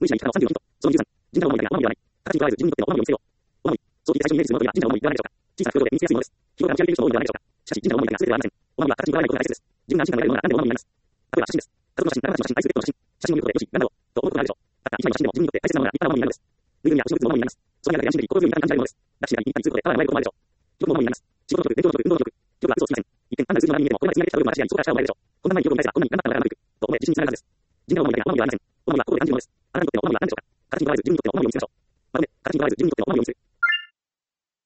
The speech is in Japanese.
無意識な生き方の30をヒント。その23、人格の思いがない。形にとらえず自分にとってのお守りを見せよう。お守り。早期で最初にイメージするものとや人格の思いではないでしょうか。小さな表情で見つけやすいものです。日頃から持ち上げている人の思いではないでしょうか。しかし、人格の思いだけが全てではありません。お守りは形にとらえないことが大切です。自分が安心感が得られるものが何でもお守りになります。例えば写真です。家族の写真、仲間たちの写真、愛するペットの写真、写真を見ることでよし、なんだろう、と思うことがあるでしょう。たった一枚の写真でも自分にとって大切なものが立派なものになるのです。ぬいぐるみや星の靴もお守りになります。その中で安心でき、心強い見た感じられるものです。抱きしめたり、言ったりすることでただ甘えることもあるでしょう。記録もお守りになります。仕事能力、勉強能力、運動能力、記録は嘘をつきません。一見、単なる数字の並みに見えても、これまで積み上げてきた部分は確かにそこから力を得られるでしょう。こんな前に記録を見返せば、こんなに頑張ったのが長く、と思え自信につながるはずです。人格の思いだけがお守りではありません。お守りは心で感じるものです。